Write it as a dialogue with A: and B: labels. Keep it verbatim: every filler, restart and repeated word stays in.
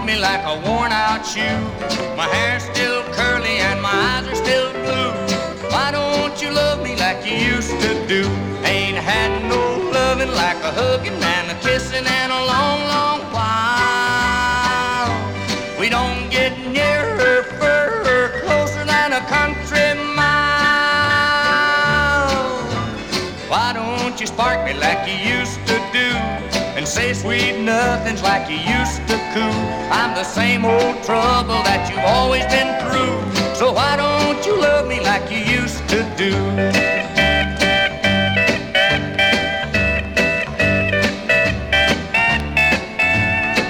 A: me like a worn-out shoe. My hair's still curly and my eyes are still blue. Why don't you love me like you used to do? Ain't had no loving like a hugging and a kissing in a long, long while. We don't get nearer, further, closer than a country mile. Why don't you spark me like you used to do? And say sweet nothings like you used to coo. I'm the same old trouble that you've always been through. So why don't you love me like you used to do?